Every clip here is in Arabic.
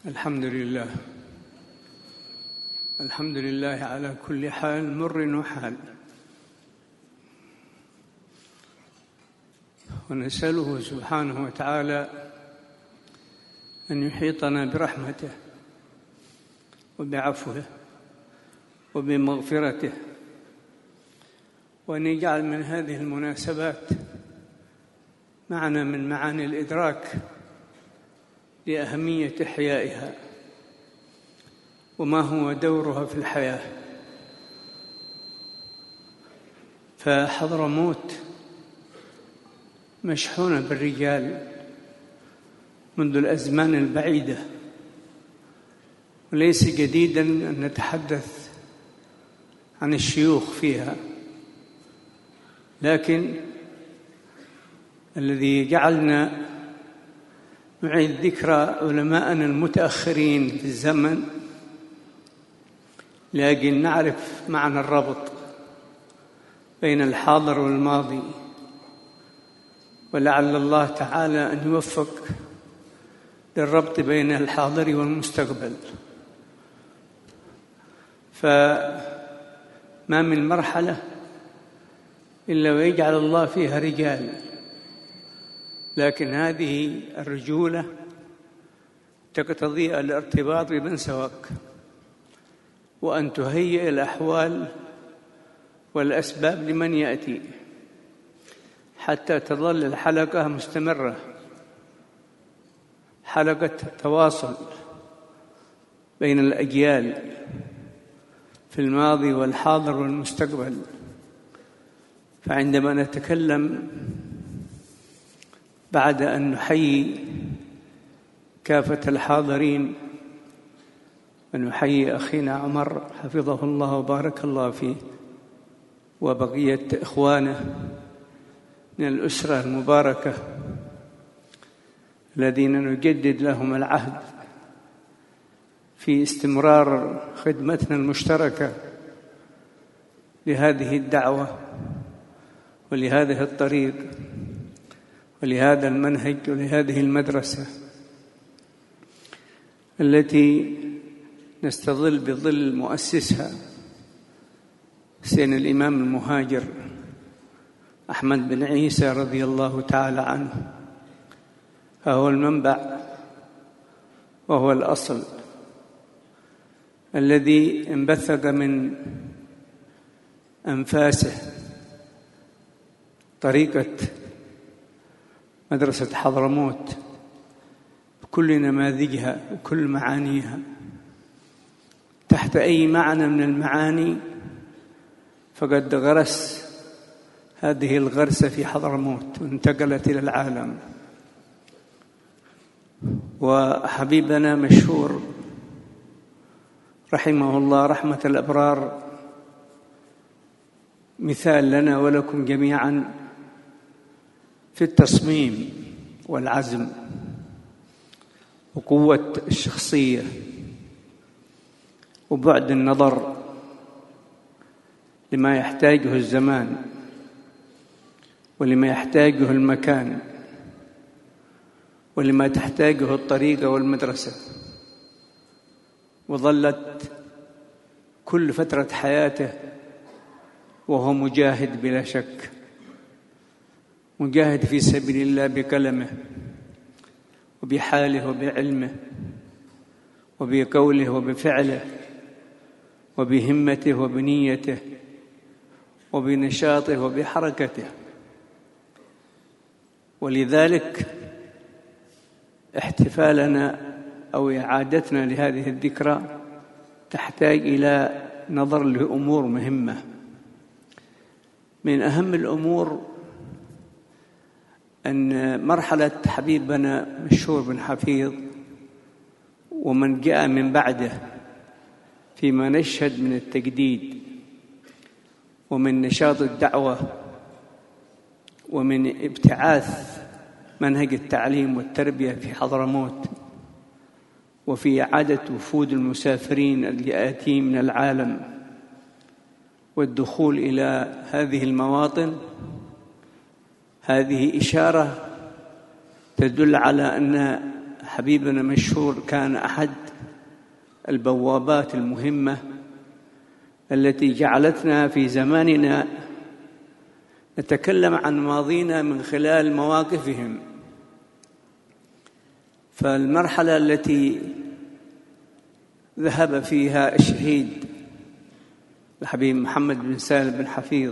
الحمد لله. الحمد لله على كل حال، مر وحال، ونسأله سبحانه وتعالى أن يحيطنا برحمته وبعفوه وبمغفرته، وأن يجعل من هذه المناسبات معنى من معاني الإدراك لأهمية إحيائها وما هو دورها في الحياة. فحضرموت مشحونة بالرجال منذ الأزمان البعيدة، وليس جديداً أن نتحدث عن الشيوخ فيها، لكن الذي جعلنا نعيد ذكرى علماءنا المتأخرين في الزمن لأجل نعرف معنى الربط بين الحاضر والماضي، ولعل الله تعالى أن يوفق للربط بين الحاضر والمستقبل. فما من مرحلة إلا ويجعل الله فيها رجال، لكن هذه الرجولة تقتضي الارتباط بمن سواك، وأن تهيئ الأحوال والأسباب لمن يأتي حتى تظل الحلقة مستمرة، حلقة تواصل بين الأجيال في الماضي والحاضر والمستقبل. فعندما نتكلم بعد أن نحيي كافة الحاضرين ونحيي أخينا عمر حفظه الله وبارك الله فيه وبقية إخوانه من الأسرة المباركة الذين نجدد لهم العهد في استمرار خدمتنا المشتركة لهذه الدعوة ولهذه الطريق ولهذا المنهج ولهذه المدرسة التي نستظل بظل مؤسسها سيدنا الإمام المهاجر أحمد بن عيسى رضي الله تعالى عنه. فهو المنبع وهو الأصل الذي انبثق من أنفاسه طريقة مدرسة حضرموت بكل نماذجها وكل معانيها، تحت أي معنى من المعاني فقد غرس هذه الغرسة في حضرموت وانتقلت إلى العالم. وحبيبنا مشهور رحمه الله رحمة الأبرار مثال لنا ولكم جميعا في التصميم والعزم وقوة الشخصية وبعد النظر لما يحتاجه الزمان ولما يحتاجه المكان ولما تحتاجه الطريقة والمدرسة. وظلت كل فترة حياته وهو مجاهد بلا شك، مجاهد في سبيل الله بكلمه وبحاله وبعلمه وبقوله وبفعله وبهمته وبنيته وبنشاطه وبحركته. ولذلك احتفالنا أو إعادتنا لهذه الذكرى تحتاج إلى نظر لأمور مهمة. من أهم الأمور أن مرحلة حبيبنا مشهور بن حفيظ ومن جاء من بعده فيما نشهد من التجديد ومن نشاط الدعوة ومن ابتعاث منهج التعليم والتربية في حضرموت وفي إعادة وفود المسافرين الآتين من العالم والدخول إلى هذه المواطن، هذه إشارة تدل على أن حبيبنا مشهور كان أحد البوابات المهمة التي جعلتنا في زماننا نتكلم عن ماضينا من خلال مواقفهم. فالمرحلة التي ذهب فيها الشهيد الحبيب محمد بن سالم بن حفيظ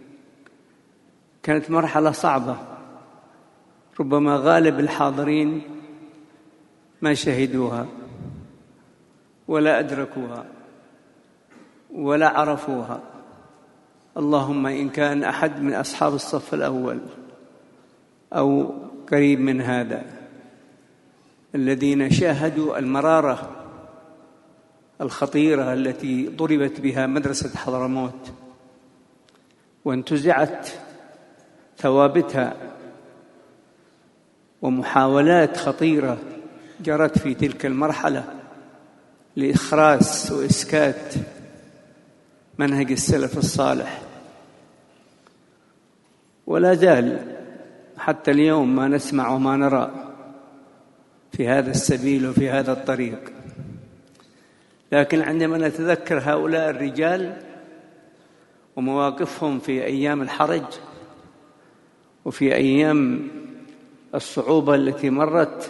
كانت مرحلة صعبة، ربما غالب الحاضرين ما شهدوها ولا أدركوها ولا عرفوها. اللهم إن كان أحد من أصحاب الصف الأول أو قريب من هذا الذين شاهدوا المرارة الخطيرة التي ضربت بها مدرسة حضرموت وانتزعت ثوابتها، ومحاولات خطيرة جرت في تلك المرحلة لإخراس وإسكات منهج السلف الصالح. ولا زال حتى اليوم ما نسمع وما نرى في هذا السبيل وفي هذا الطريق. لكن عندما نتذكر هؤلاء الرجال ومواقفهم في أيام الحرج وفي أيام الصعوبة التي مرت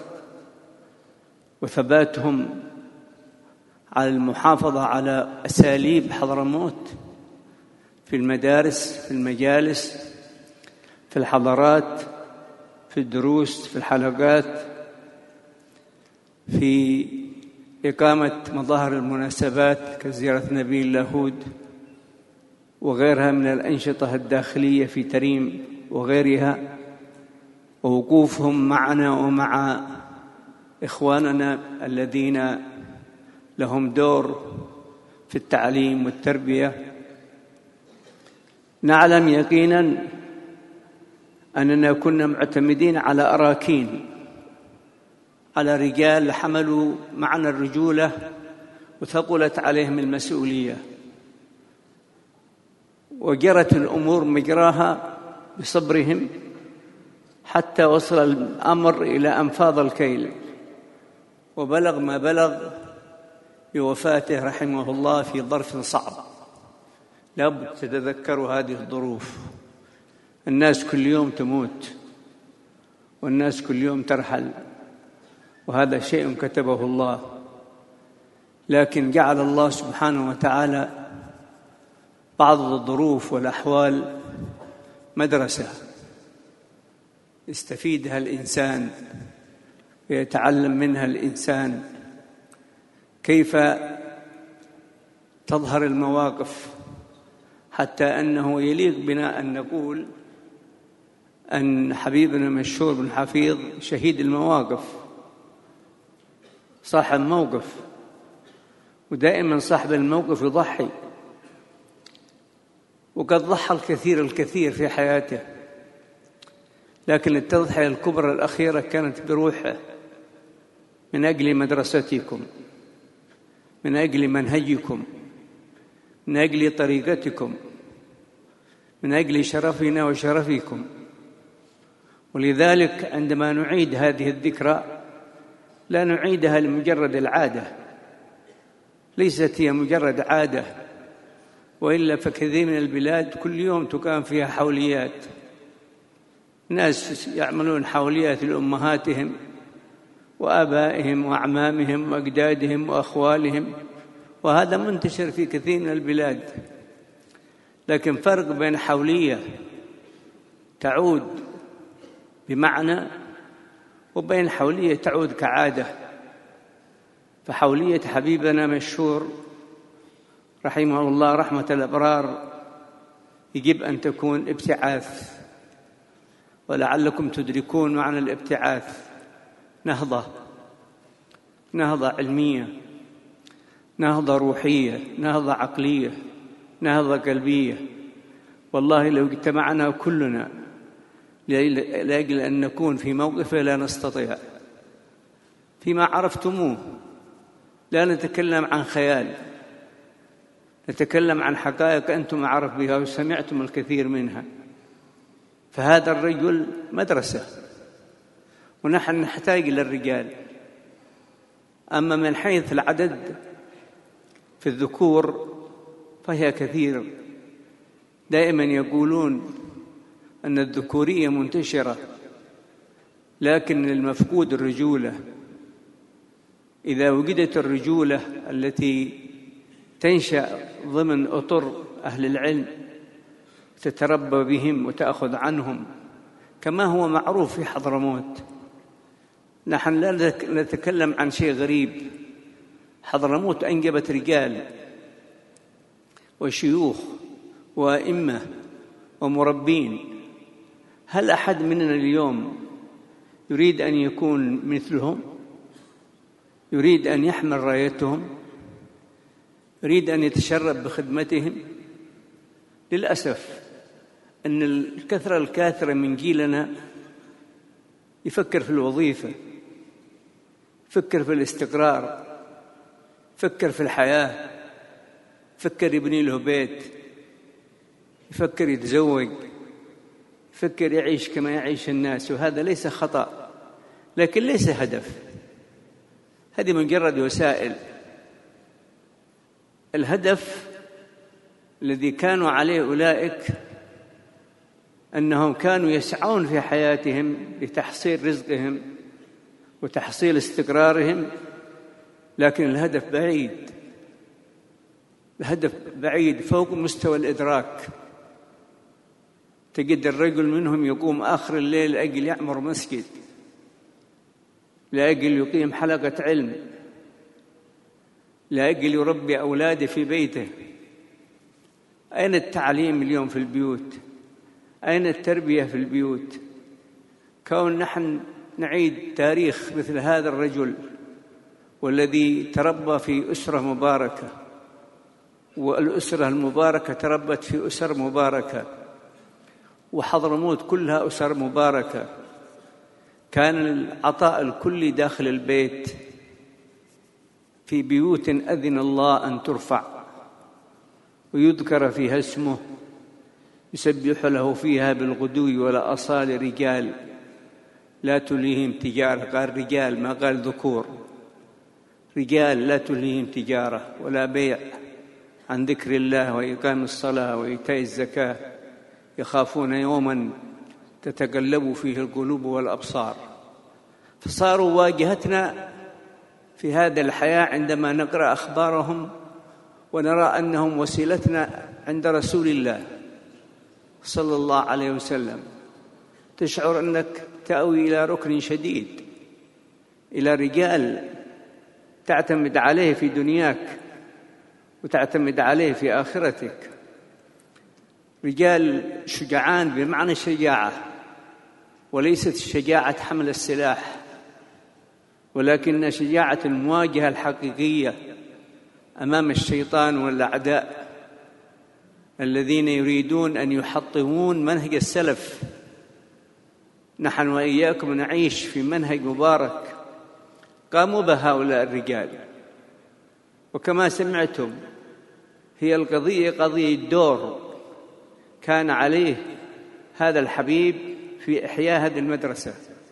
وثباتهم على المحافظة على أساليب حضرموت في المدارس، في المجالس، في الحضارات، في الدروس، في الحلقات، في إقامة مظاهر المناسبات كزيارة نبي اللاهود وغيرها من الأنشطة الداخلية في تريم وغيرها، ووقوفهم معنا ومع إخواننا الذين لهم دور في التعليم والتربية. نعلم يقينا أننا كنا معتمدين على أراكين، على رجال حملوا معنى الرجولة وثقلت عليهم المسؤولية، وجرت الأمور مجراها بصبرهم حتى وصل الأمر إلى أنفاض الكيل وبلغ ما بلغ بوفاته رحمه الله في ظرف صعب. لابد تتذكروا هذه الظروف. الناس كل يوم تموت والناس كل يوم ترحل، وهذا شيء كتبه الله. لكن جعل الله سبحانه وتعالى بعض الظروف والأحوال مدرسة يستفيدها الإنسان ويتعلم منها الإنسان كيف تظهر المواقف، حتى أنه يليق بنا أن نقول أن حبيبنا مشهور بن حفيظ شهيد المواقف، صاحب موقف، ودائما صاحب الموقف يضحي، وقد ضحى الكثير في حياته، لكن التضحية الكبرى الأخيرة كانت بروحه من أجل مدرستكم، من أجل منهجكم، من أجل طريقتكم، من أجل شرفنا وشرفكم. ولذلك عندما نعيد هذه الذكرى لا نعيدها لمجرد العادة، ليست هي مجرد عادة، وإلا فكثير من البلاد كل يوم تقام فيها حوليات، ناس يعملون حوليات لأمهاتهم وآبائهم وأعمامهم وأجدادهم وأخوالهم، وهذا منتشر في كثير من البلاد. لكن فرق بين حولية تعود بمعنى وبين حولية تعود كعادة. فحولية حبيبنا مشهور رحمه الله رحمة الأبرار يجب أن تكون ابتعاث، ولعلكم تدركون معنى الابتعاث، نهضة علمية، نهضة روحية، نهضة عقلية، نهضة قلبية. والله لو اجتمعنا كلنا لأجل أن نكون في موقفه لا نستطيع. فيما عرفتموه لا نتكلم عن خيال، نتكلم عن حقائق أنتم أعرف بها وسمعتم الكثير منها. فهذا الرجل مدرسة، ونحن نحتاج إلى الرجال أما من حيث العدد في الذكور فهي كثير. دائما يقولون أن الذكورية منتشرة، لكن المفقود الرجولة. إذا وجدت الرجولة التي تنشأ ضمن أطر أهل العلم تتربى بهم وتأخذ عنهم، كما هو معروف في حضرموت. نحن لا نتكلم عن شيء غريب. حضرموت أنجبت رجال وشيوخ وأئمة ومربين. هل أحد مننا اليوم يريد أن يكون مثلهم؟ يريد أن يحمل رايتهم؟ يريد أن يتشرب بخدمتهم؟ للأسف أن الكثرة الكاثرة من جيلنا يفكر في الوظيفة، يفكر في الاستقرار، يفكر في الحياة، يفكر يبني له بيت، يفكر يتزوج، يفكر يعيش كما يعيش الناس. وهذا ليس خطأ، لكن ليس هدف. هذه مجرد وسائل. الهدف الذي كانوا عليه أولئك أنهم كانوا يسعون في حياتهم لتحصيل رزقهم وتحصيل استقرارهم، لكن الهدف بعيد، الهدف بعيد فوق مستوى الإدراك. تجد الرجل منهم يقوم آخر الليل لأجل يعمر مسجد، لأجل يقيم حلقة علم، لأجل يربي أولاده في بيته. أين التعليم اليوم في البيوت؟ أين التربية في البيوت؟ كون نحن نعيد تاريخ مثل هذا الرجل والذي تربى في أسرة مباركة، والأسرة المباركة تربت في أسر مباركة، وحضرموت كلها أسر مباركة. كان العطاء الكلي داخل البيت، في بيوت أذن الله أن ترفع ويذكر فيها اسمه يسبح له فيها بالغدو والآصال رجال لا تلهيهم تجارة. قال رجال، ما قال ذكور. رجال لا تلهيهم تجارة ولا بيع عن ذكر الله وإقام الصلاة وإيتاء الزكاة، يخافون يوما تتقلب فيه القلوب والأبصار. فصاروا واجهتنا في هذا الحياة عندما نقرأ أخبارهم ونرى أنهم وسيلتنا عند رسول الله صلى الله عليه وسلم. تشعر أنك تأوي إلى ركن شديد، إلى رجال تعتمد عليه في دنياك وتعتمد عليه في آخرتك. رجال شجعان بمعنى الشجاعة، وليست شجاعة حمل السلاح، ولكن شجاعة المواجهة الحقيقية أمام الشيطان والأعداء الذين يريدون أن يحطمون منهج السلف. نحن وإياكم نعيش في منهج مبارك قاموا بهؤلاء الرجال. وكما سمعتم هي القضية قضية دور كان عليه هذا الحبيب في إحياء هذه المدرسة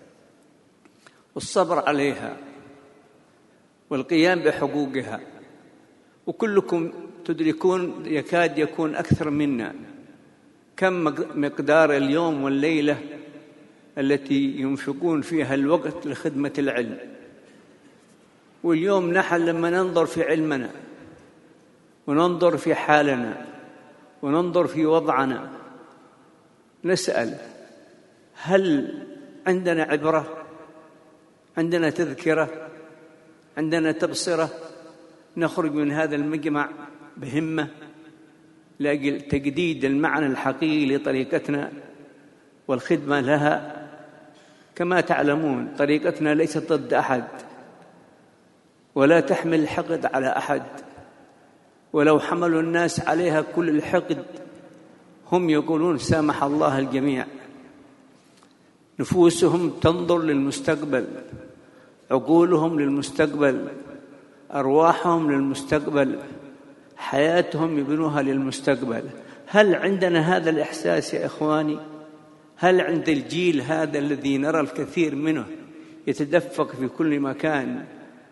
والصبر عليها والقيام بحقوقها. وكلكم تدركون يكاد يكون أكثر منا كم مقدار اليوم والليلة التي ينفقون فيها الوقت لخدمة العلم. واليوم نحن لما ننظر في علمنا وننظر في حالنا وننظر في وضعنا نسأل: هل عندنا عبرة؟ عندنا تذكرة؟ عندنا تبصرة نخرج من هذا المجمع بهمة لأجل تجديد المعنى الحقيقي لطريقتنا والخدمة لها؟ كما تعلمون طريقتنا ليست ضد أحد ولا تحمل الحقد على أحد، ولو حملوا الناس عليها كل الحقد هم يقولون سامح الله الجميع. نفوسهم تنظر للمستقبل، عقولهم للمستقبل، أرواحهم للمستقبل، حياتهم يبنوها للمستقبل. هل عندنا هذا الإحساس يا إخواني؟ هل عند الجيل هذا الذي نرى الكثير منه يتدفق في كل مكان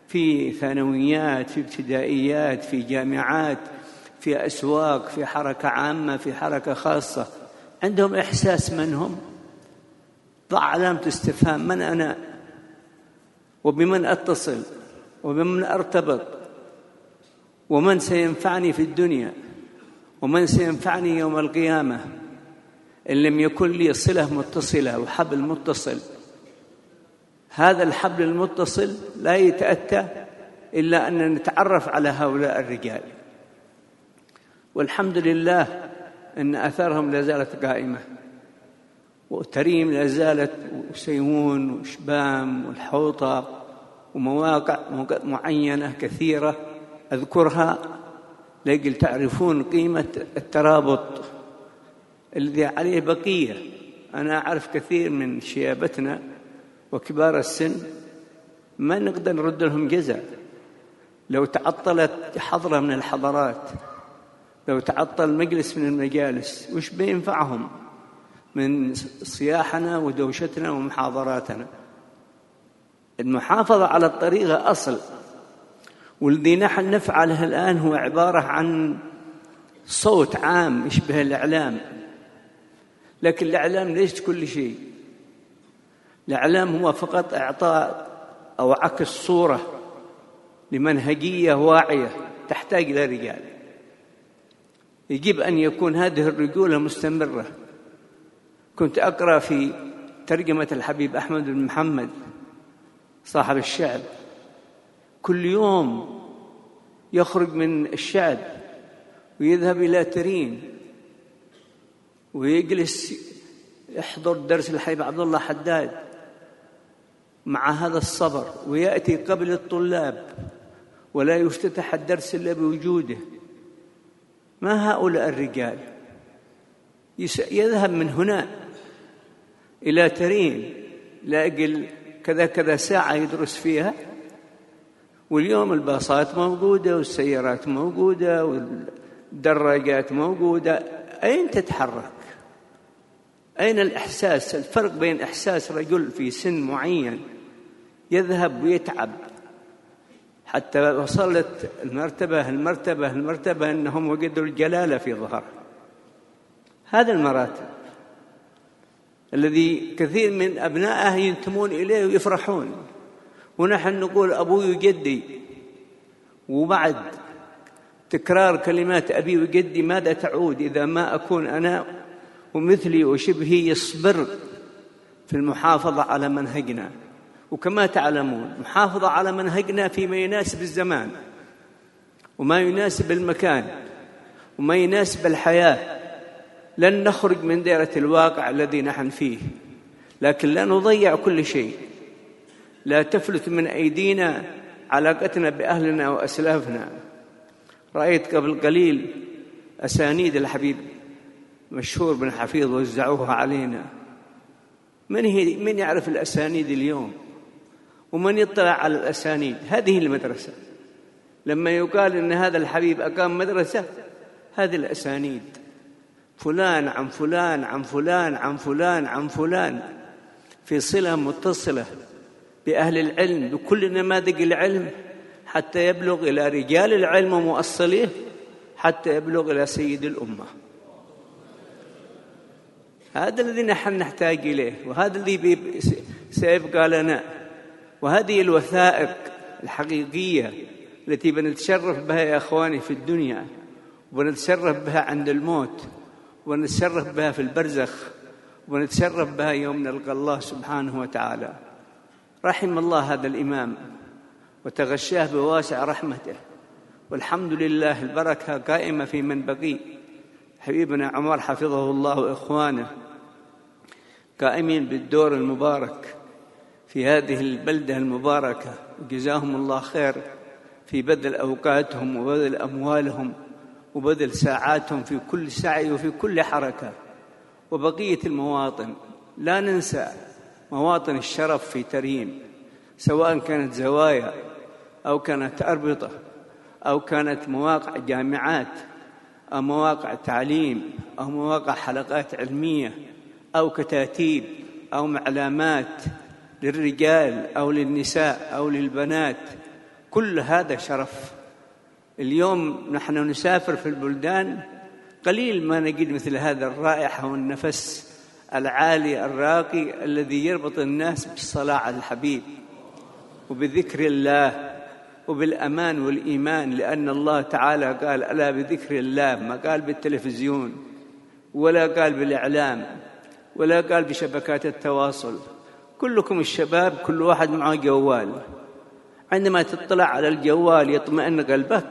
في ثانويات، في ابتدائيات، في جامعات، في أسواق، في حركة عامة، في حركة خاصة، عندهم إحساس من هم؟ ضع علامة استفهام: من أنا؟ وبمن أتصل؟ وبمن أرتبط؟ ومن سينفعني في الدنيا؟ ومن سينفعني يوم القيامة؟ إن لم يكن لي صلة متصلة وحبل متصل. هذا الحبل المتصل لا يتأتى إلا أن نتعرف على هؤلاء الرجال، والحمد لله أن أثرهم لا زالت قائمة، وتريم لا زالت، وسيمون وشبام والحوطة ومواقع معينة كثيرة أذكرها لأجل تعرفون قيمة الترابط الذي عليه بقية. أنا أعرف كثير من شيابتنا وكبار السن ما نقدر نرد لهم جزاء. لو تعطلت حضرة من الحضارات، لو تعطل مجلس من المجالس، وش بينفعهم من صياحنا ودوشتنا ومحاضراتنا؟ المحافظة على الطريقة أصل، والذي نحن نفعله الآن هو عبارة عن صوت عام يشبه الإعلام، لكن الإعلام ليس كل شيء. الإعلام هو فقط إعطاء أو عكس صورة لمنهجية واعية تحتاج إلى رجال. يجب أن يكون هذه الرجولة مستمرة. كنت أقرأ في ترجمة الحبيب أحمد بن محمد صاحب الشعب، كل يوم يخرج من الشعب ويذهب إلى ترين ويجلس يحضر درس الحبيب عبد الله حداد مع هذا الصبر، ويأتي قبل الطلاب ولا يفتتح الدرس إلا بوجوده. ما هؤلاء الرجال؟ يذهب من هنا إلى ترين لأجل كذا كذا ساعة يدرس فيها، واليوم الباصات موجودة والسيارات موجودة والدراجات موجودة. أين تتحرك؟ أين الإحساس؟ الفرق بين إحساس رجل في سن معين يذهب ويتعب حتى وصلت المرتبة أنهم وجدوا الجلالة في ظهره. هذا المراتب الذي كثير من أبنائه ينتمون إليه ويفرحون، ونحن نقول أبوي وجدي، وبعد تكرار كلمات أبي وجدي ماذا تعود إذا ما أكون أنا ومثلي وشبهي يصبر في المحافظة على منهجنا؟ وكما تعلمون محافظة على منهجنا فيما يناسب الزمان وما يناسب المكان وما يناسب الحياة. لن نخرج من دائرة الواقع الذي نحن فيه، لكن لا نضيع كل شيء. لا تفلت من أيدينا علاقتنا بأهلنا وأسلافنا. رأيت قبل قليل أسانيد الحبيب مشهور بن حفيظ وزعوها علينا. من يعرف الأسانيد اليوم؟ ومن يطلع على الأسانيد؟ هذه المدرسة. لما يقال إن هذا الحبيب أقام مدرسة، هذه الأسانيد، فلان عن فلان عن فلان عن فلان عن فلان، في صلة متصلة بأهل العلم بكل نماذج العلم حتى يبلغ إلى رجال العلم ومؤصليه، حتى يبلغ إلى سيد الأمة. هذا الذي نحن نحتاج إليه، وهذا الذي سيبقى لنا. وهذه الوثائق الحقيقية التي بنتشرف بها يا أخواني في الدنيا، ونتشرف بها عند الموت، ونتشرف بها في البرزخ، ونتشرف بها يوم نلقى الله سبحانه وتعالى. رحم الله هذا الإمام وتغشاه بواسع رحمته، والحمد لله البركة قائمة في من بقي. حبيبنا عمر حفظه الله وإخوانه قائمين بالدور المبارك في هذه البلدة المباركة، وجزاهم الله خير في بذل أوقاتهم وبذل أموالهم وبذل ساعاتهم في كل سعي وفي كل حركة. وبقية المواطن لا ننسى مواطن الشرف في تريم، سواء كانت زوايا أو كانت أربطة أو كانت مواقع جامعات أو مواقع تعليم أو مواقع حلقات علمية أو كتاتيب أو معلامات للرجال أو للنساء أو للبنات. كل هذا شرف. اليوم نحن نسافر في البلدان قليل ما نجد مثل هذا الرائحة والنفس العالي الراقي الذي يربط الناس بالصلاة على الحبيب وبذكر الله وبالأمان والإيمان، لأن الله تعالى قال: ألا بذكر الله، ما قال بالتلفزيون ولا قال بالإعلام ولا قال بشبكات التواصل. كلكم الشباب كل واحد معه جوال، عندما تطلع على الجوال يطمئن قلبك،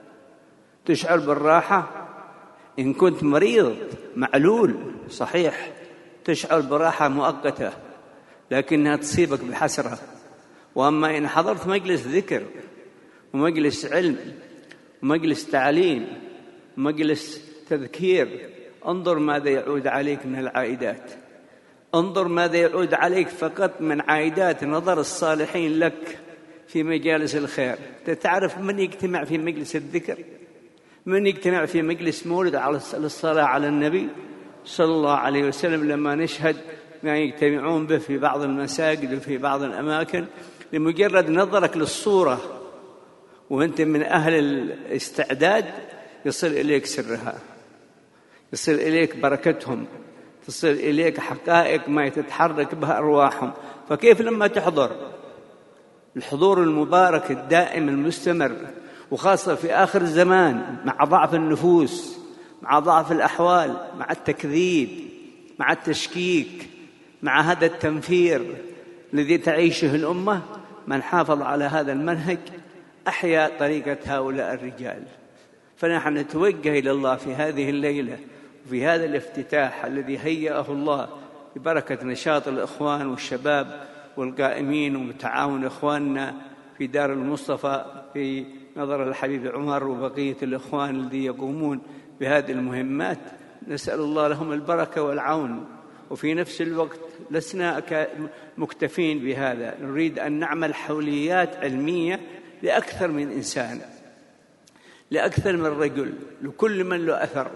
تشعر بالراحة. إن كنت مريض معلول صحيح تشعر براحة مؤقتة لكنها تصيبك بحسرة. وأما إن حضرت مجلس ذكر ومجلس علم ومجلس تعليم ومجلس تذكير، انظر ماذا يعود عليك من العائدات، انظر ماذا يعود عليك فقط من عائدات نظر الصالحين لك في مجالس الخير. تعرف من يجتمع في مجلس الذكر؟ من يجتمع في مجلس مولد على الصلاة على النبي صلى الله عليه وسلم؟ لما نشهد ما يجتمعون به في بعض المساجد وفي بعض الأماكن، لمجرد نظرك للصورة وأنت من أهل الاستعداد يصل إليك سرها، يصل إليك بركتهم، تصل إليك حقائق ما يتتحرك بها أرواحهم. فكيف لما تحضر الحضور المبارك الدائم المستمر، وخاصة في آخر الزمان مع ضعف النفوس، مع ضعف الأحوال، مع التكذيب، مع التشكيك، مع هذا التنفير الذي تعيشه الأمة، من حافظ على هذا المنهج أحيا طريقة هؤلاء الرجال. فنحن نتوجه إلى الله في هذه الليلة وفي هذا الافتتاح الذي هيأه الله ببركة نشاط الإخوان والشباب والقائمين ومتعاون إخواننا في دار المصطفى في نظر الحبيب عمر وبقية الإخوان الذين يقومون بهذه المهمات. نسأل الله لهم البركة والعون، وفي نفس الوقت لسنا مكتفين بهذا، نريد أن نعمل حوليات علمية لأكثر من إنسان، لأكثر من رجل، لكل من له أثر.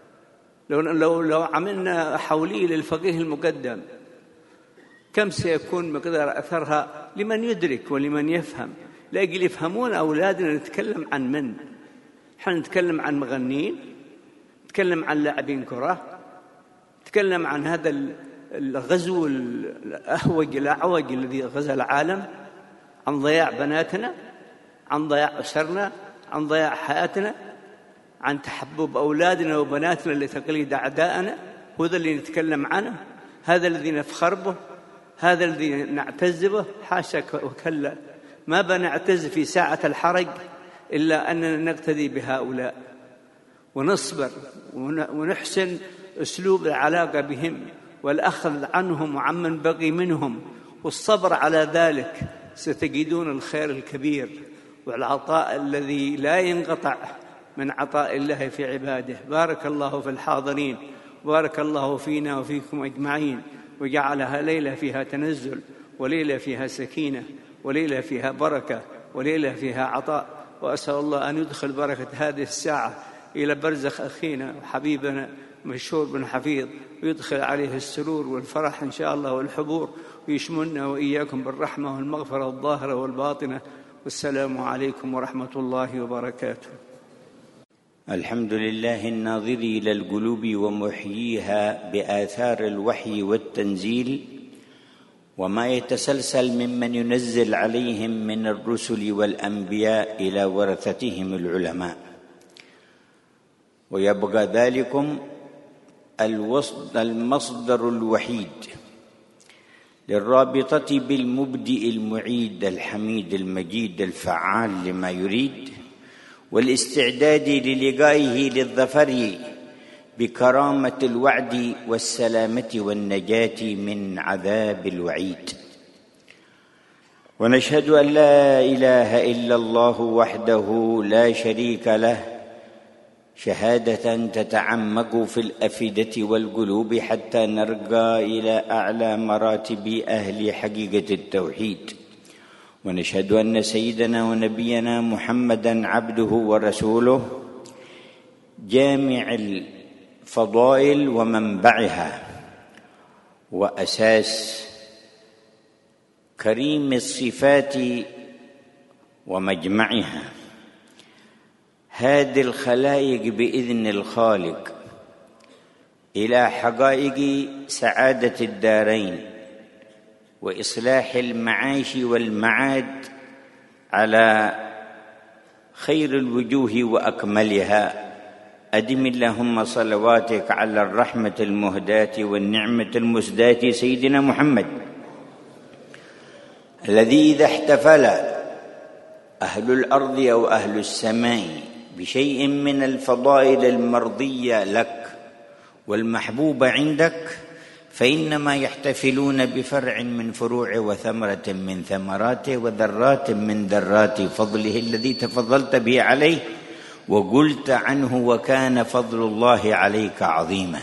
لو عملنا حولية للفقيه المقدم كم سيكون مقدار أثرها لمن يدرك ولمن يفهم، لأجل يفهمون أولادنا. نتكلم عن من؟ نحن نتكلم عن مغنين، نتكلم عن لاعبين كرة، نتكلم عن هذا الغزو الأعوج الذي غزا العالم، عن ضياع بناتنا، عن ضياع أسرنا، عن ضياع حياتنا، عن تحبب أولادنا وبناتنا لتقليد أعدائنا. هذا اللي نتكلم عنه، هذا الذي نفخر به، هذا الذي نعتز به. حاشا وكلا، ما بنعتز في ساعة الحرج إلا أننا نقتدي بهؤلاء ونصبر ونحسن أسلوب العلاقة بهم والأخذ عنهم وعمن بقي منهم، والصبر على ذلك. ستجدون الخير الكبير والعطاء الذي لا ينقطع من عطاء الله في عباده. بارك الله في الحاضرين، بارك الله فينا وفيكم أجمعين، وجعلها ليلة فيها تنزل، وليلة فيها سكينة، وليلة فيها بركة، وليلة فيها عطاء. وأسأل الله أن يدخل بركة هذه الساعة إلى برزخ أخينا وحبيبنا مشهور بن حفيظ، ويدخل عليه السرور والفرح إن شاء الله والحبور، ويشملنا وإياكم بالرحمة والمغفرة الظاهرة والباطنة. والسلام عليكم ورحمة الله وبركاته. الحمد لله الناظر إلى القلوب ومحييها بآثار الوحي والتنزيل، وما يتسلسل ممن ينزل عليهم من الرسل والأنبياء إلى ورثتهم العلماء. ويبقى ذلكم المصدر الوحيد للرابطة بالمبدئ المعيد الحميد المجيد الفعال لما يريد، والاستعداد للقائه للظفر بكرامة الوعد والسلامة والنجاة من عذاب الوعيد. ونشهد أن لا إله إلا الله وحده لا شريك له، شهادة تتعمق في الأفئدة والقلوب حتى نرقى إلى أعلى مراتب أهل حقيقة التوحيد. ونشهد أن سيدنا ونبينا محمدًا عبده ورسوله، جامع الفضائل ومنبعها، وأساس كريم الصفات ومجمعها، هذه الخلائق بإذن الخالق إلى حقائق سعادة الدارين وإصلاح المعاش والمعاد على خير الوجوه وأكملها. أدم اللهم صلواتك على الرحمة المهداة والنعمة المسداة سيدنا محمد، الذي إذا احتفل أهل الأرض أو أهل السماء بشيء من الفضائل المرضية لك والمحبوب عندك، فإنما يحتفلون بفرع من فروع وثمرة من ثمراته وذرات من ذرات فضله الذي تفضلت به عليه وقلت عنه وكان فضل الله عليك عظيما.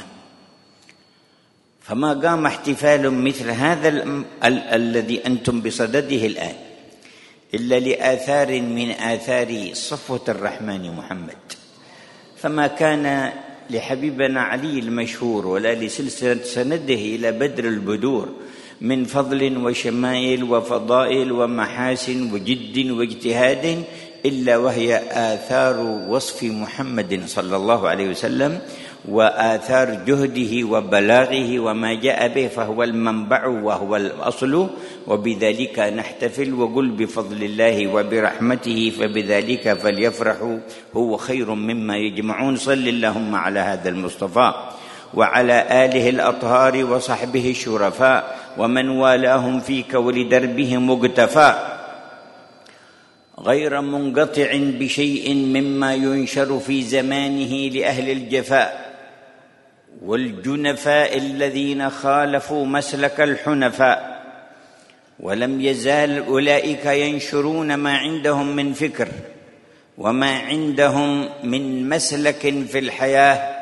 فما قام احتفال مثل هذا الذي أنتم بصدده الآن إلا لآثار من آثار صفوة الرحمن محمد، فما كان لحبيبنا علي المشهور ولا لسلسلة سنده إلى بدر البدور من فضل وشمائل وفضائل ومحاسن وجد واجتهاد إلا وهي آثار وصف محمد صلى الله عليه وسلم وآثار جهده وبلاغه وما جاء به، فهو المنبع وهو الأصل، وبذلك نحتفل. وقل بفضل الله وبرحمته فبذلك فليفرحوا هو خير مما يجمعون. صل اللهم على هذا المصطفى وعلى آله الأطهار وصحبه الشرفاء ومن والاهم فيك ولدربهم مقتفى، غير منقطع بشيء مما ينشر في زمانه لأهل الجفاء والجنفاء الذين خالفوا مسلك الحنفاء، ولم يزال أولئك ينشرون ما عندهم من فكر وما عندهم من مسلك في الحياة،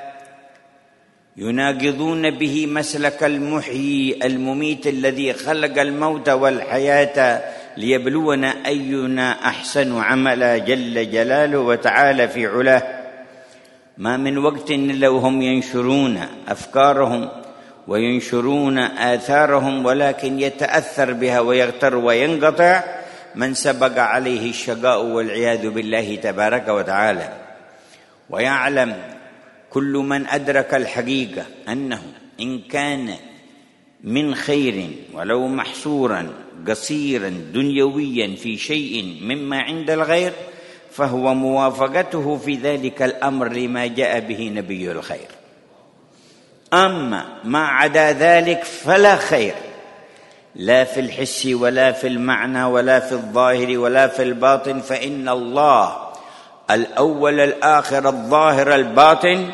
يناقضون به مسلك المحيي المميت الذي خلق الموت والحياة ليبلونا أينا أحسن عملا جل جلاله وتعالى في علاه. ما من وقت إلا وهم ينشرون أفكارهم وينشرون آثارهم، ولكن يتأثر بها ويغتر وينقطع من سبق عليه الشقاء والعياذ بالله تبارك وتعالى. ويعلم كل من أدرك الحقيقة أنه إن كان من خير ولو محصورا قصيرا دنيويا في شيء مما عند الغير فهو موافقته في ذلك الأمر لما جاء به نبي الخير. أما ما عدا ذلك فلا خير، لا في الحس ولا في المعنى ولا في الظاهر ولا في الباطن، فإن الله الأول الآخر الظاهر الباطن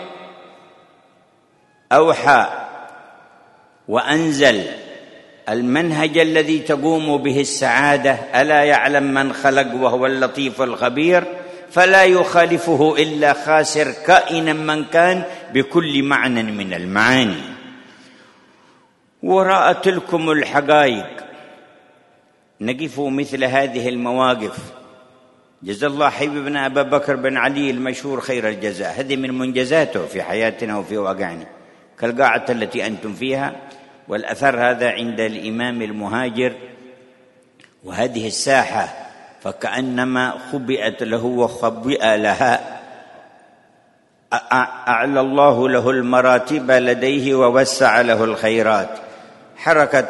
أوحى وأنزل المنهج الذي تقوم به السعادة. ألا يعلم من خلق وهو اللطيف الخبير، فلا يخالفه إلا خاسر كائنا من كان بكل معنى من المعاني. وراء تلكم الحقائق نقف مثل هذه المواقف. جزا الله حبيبنا أبا بكر بن علي المشهور خير الجزاء، هذه من منجزاته في حياتنا وفي واقعنا كالقاعة التي أنتم فيها، والأثر هذا عند الإمام المهاجر. وهذه الساحة فكأنما خبئت له وخبئ لها، أعلى الله له المراتب لديه ووسع له الخيرات. حركة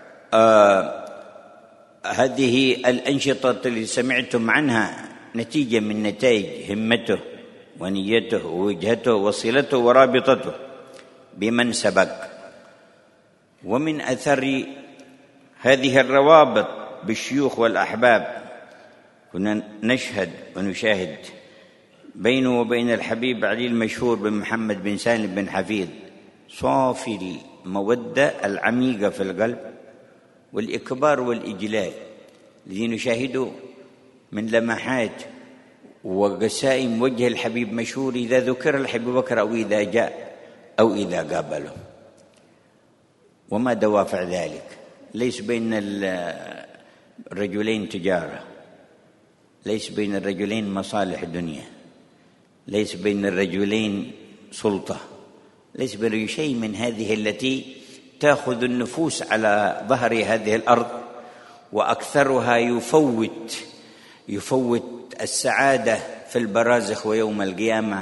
هذه الأنشطة اللي سمعتم عنها نتيجة من نتائج همته ونيته ووجهته وصلته ورابطته بمن سبق. ومن أثر هذه الروابط بالشيوخ والأحباب كنا نشهد ونشاهد بينه وبين الحبيب علي المشهور بن محمد بن سالم بن حفيظ صافي المودة العميقة في القلب والإكبار والإجلال الذي نشاهده من لمحات وقسائم وجه الحبيب مشهور إذا ذكر الحبيب بكر أو إذا جاء أو إذا قابله. وما دوافع ذلك؟ ليس بين الرجلين تجارة، ليس بين الرجلين مصالح دنيا، ليس بين الرجلين سلطة، ليس بين شيء من هذه التي تأخذ النفوس على ظهر هذه الأرض، وأكثرها يفوت يفوت السعادة في البرازخ ويوم القيامة،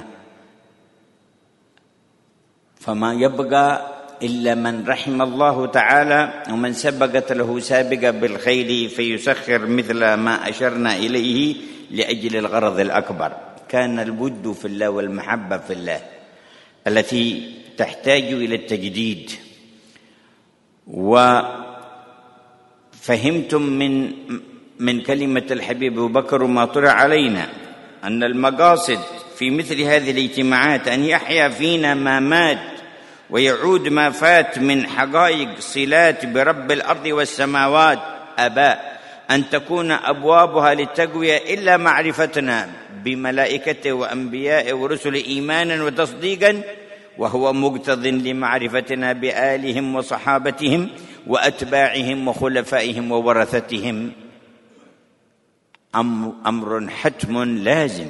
فما يبقى إلا من رحم الله تعالى ومن سبقت له سابقة بالخير فيسخر مثل ما أشرنا إليه لأجل الغرض الأكبر. كان الود في الله والمحبة في الله التي تحتاج إلى التجديد. وفهمتم من كلمة الحبيب أبو بكر ما طرح علينا أن المقاصد في مثل هذه الاجتماعات أن يحيا فينا ما مات ويعود ما فات من حقائق صلات برب الأرض والسماوات. أباء أن تكون أبوابها للتقوية إلا معرفتنا بملائكته وأنبيائه ورسل إيمانا وتصديقا، وهو مقتض لمعرفتنا بآلهم وصحابتهم وأتباعهم وخلفائهم وورثتهم. أمر حتم لازم.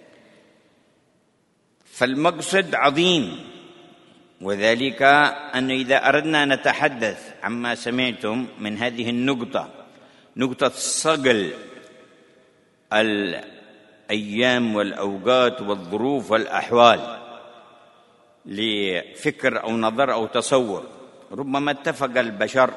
فالمقصد عظيم، وذلك أن إذا أردنا نتحدث عما سمعتم من هذه النقطة، نقطة صقل الأيام والأوقات والظروف والأحوال لفكر أو نظر أو تصور، ربما اتفق البشر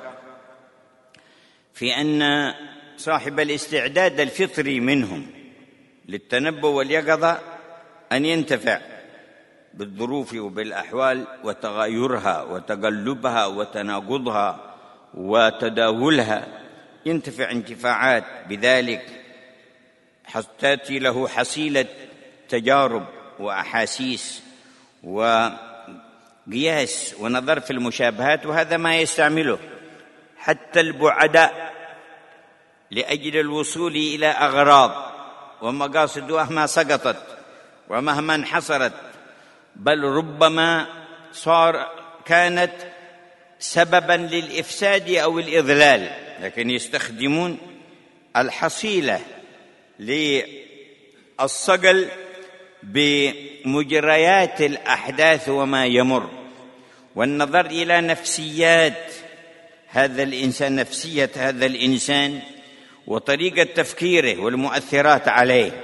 في أن صاحب الاستعداد الفطري منهم للتنبؤ واليقظة أن ينتفع بالظروف وبالأحوال وتغايرها وتقلبها وتناقضها وتداولها، ينتفع انتفاعات بذلك حتى تأتي له حصيلة تجارب وأحاسيس وقياس ونظر في المشابهات. وهذا ما يستعمله حتى البعداء لأجل الوصول إلى أغراض ومقاصد مهما سقطت ومهما انحصرت، بل ربما كانت سببا للإفساد أو الإضلال، لكن يستخدمون الحصيلة للصقل بمجريات الأحداث وما يمر، والنظر إلى نفسيات هذا الإنسان، نفسية هذا الإنسان وطريقة تفكيره والمؤثرات عليه.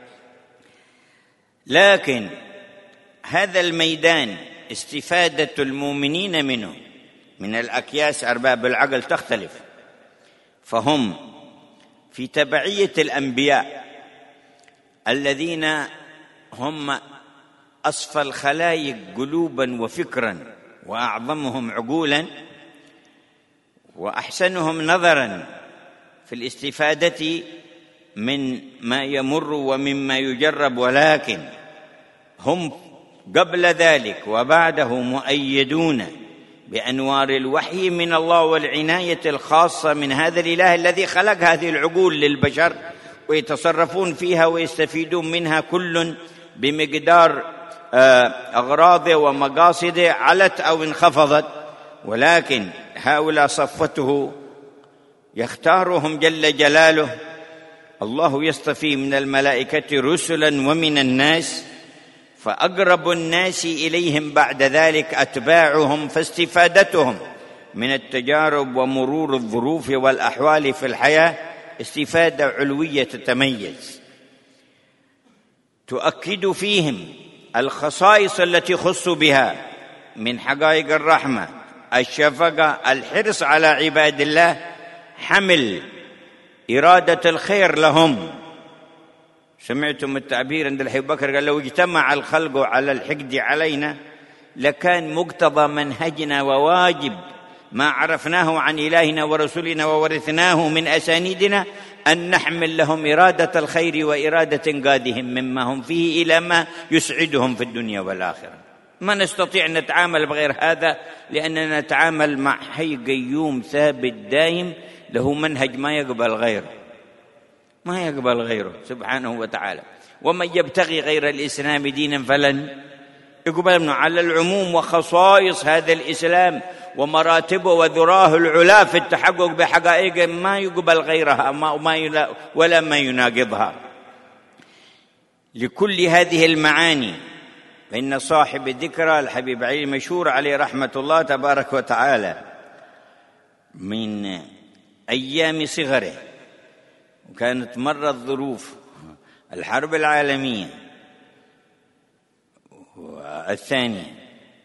لكن هذا الميدان استفادة المؤمنين منه من الأكياس أرباب العقل تختلف، فهم في تبعية الأنبياء الذين هم أصفى الخلائق قلوبا وفكرا وأعظمهم عقولا وأحسنهم نظرا في الاستفادة من ما يمر ومما يجرب، ولكن هم قبل ذلك وبعده مؤيدون بأنوار الوحي من الله والعناية الخاصة من هذا الإله الذي خلق هذه العقول للبشر ويتصرفون فيها ويستفيدون منها كل بمقدار أغراضه ومقاصده علت أو انخفضت. ولكن هؤلاء صفوته يختارهم جل جلاله، الله يصطفي من الملائكة رسلا ومن الناس، فأقرب الناس إليهم بعد ذلك أتباعهم، فاستفادتهم من التجارب ومرور الظروف والأحوال في الحياة استفادة علوية تتميز، تؤكد فيهم الخصائص التي خصوا بها من حقائق الرحمة، الشفقة، الحرص على عباد الله، حمل إرادة الخير لهم. سمعتم التعبير عند الحبيب بكر قال لو اجتمع الخلق على الحقد علينا لكان مقتضى منهجنا وواجب ما عرفناه عن إلهنا ورسولنا وورثناه من أسانيدنا أن نحمل لهم إرادة الخير وإرادة إنقاذهم مما هم فيه إلى ما يسعدهم في الدنيا والآخرة. ما نستطيع أن نتعامل بغير هذا، لأننا نتعامل مع حي قيوم ثابت دائم له منهج ما يقبل غيره، ما يقبل غيره سبحانه وتعالى. ومن يبتغي غير الإسلام دينا فلن يقبل منه، على العموم وخصائص هذا الإسلام ومراتبه وذراه العلا في التحقق بحقائق ما يقبل غيرها ولا ما يناقضها. لكل هذه المعاني فإن صاحب الذكرى الحبيب علي المشهور عليه رحمة الله تبارك وتعالى من أيام صغره وكانت مرت ظروف الحرب العالمية الثانية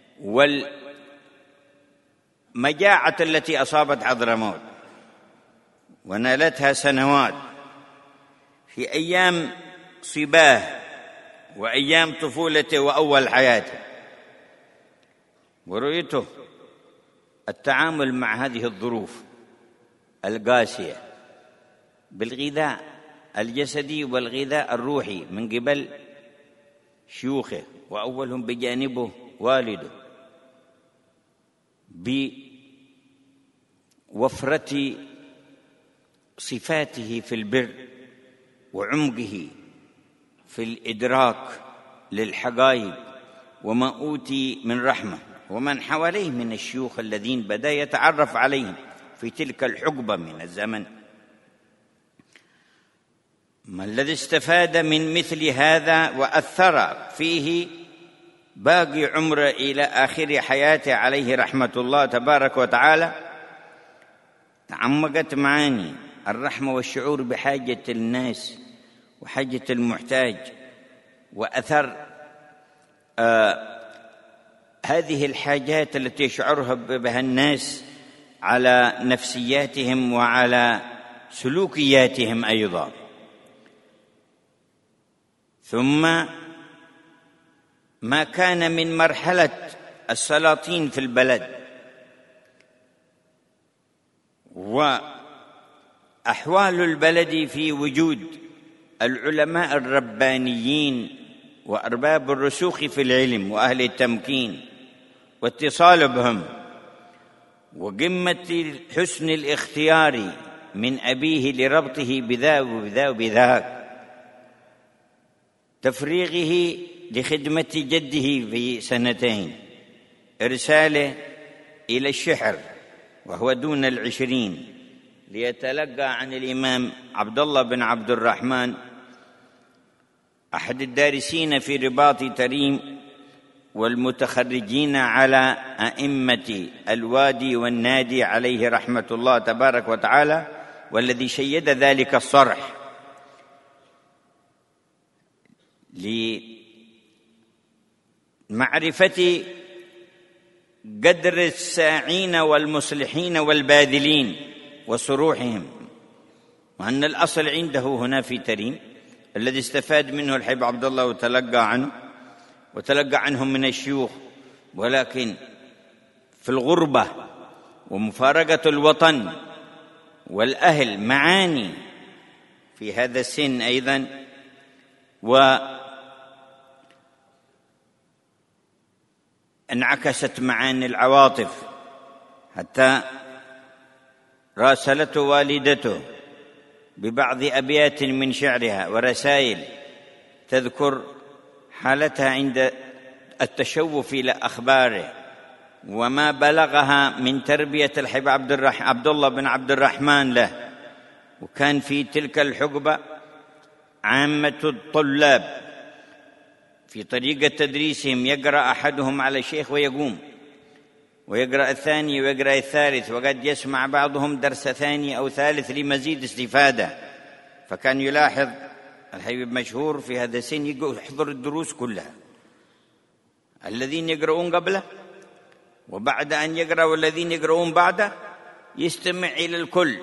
والمجاعة التي أصابت حضرموت ونالتها سنوات في أيام صباه وأيام طفولته وأول حياته، ورؤيته التعامل مع هذه الظروف القاسية بالغذاء الجسدي والغذاء الروحي من قبل شيوخه، وأولهم بجانبه والده، بوفرة صفاته في البر وعمقه في الإدراك للحقائق وما أوتي من رحمة، ومن حواليه من الشيوخ الذين بدأ يتعرف عليهم في تلك الحقبة من الزمن. ما الذي استفاد من مثل هذا وأثر فيه باقي عمره إلى آخر حياته عليه رحمة الله تبارك وتعالى؟ تعمقت معاني الرحمة والشعور بحاجة الناس وحاجة المحتاج، وأثر هذه الحاجات التي يشعرها بها الناس على نفسياتهم وعلى سلوكياتهم أيضا. ثم ما كان من مرحلة السلاطين في البلد وأحوال البلد في وجود العلماء الربانيين وأرباب الرسوخ في العلم وأهل التمكين واتصال بهم، وقمة حسن الاختيار من أبيه لربطه بذا وبذا وبذاك، تفريغه لخدمة جده في 2 إرساله إلى الشحر وهو دون 20 ليتلقى عن الإمام عبد الله بن عبد الرحمن أحد الدارسين في رباط تريم والمتخرجين على أئمة الوادي والنادي عليه رحمة الله تبارك وتعالى، والذي شيد ذلك الصرح لمعرفة قدر الساعين والمصلحين والباذلين وصروحهم، وأن الأصل عنده هنا في تريم الذي استفاد منه الحبيب عبد الله وتلقى عنهم من الشيوخ، ولكن في الغربة ومفارقة الوطن والأهل معاني في هذا السن أيضا، وانعكست معاني العواطف حتى راسلته والدته ببعض أبيات من شعرها ورسائل تذكر حالتها عند التشوف إلى أخباره وما بلغها من تربية الحبيب عبد الله بن عبد الرحمن له. وكان في تلك الحقبة عامة الطلاب في طريقة تدريسهم يقرأ أحدهم على شيخ ويقوم، ويقرأ الثاني ويقرأ الثالث، وقد يسمع بعضهم درس ثاني أو ثالث لمزيد استفادة. فكان يلاحظ الحبيب مشهور في هذا السن يحضر الدروس كلها، الذين يقرؤون قبله وبعد أن يقرأ والذين يقرؤون بعده، يستمع إلى الكل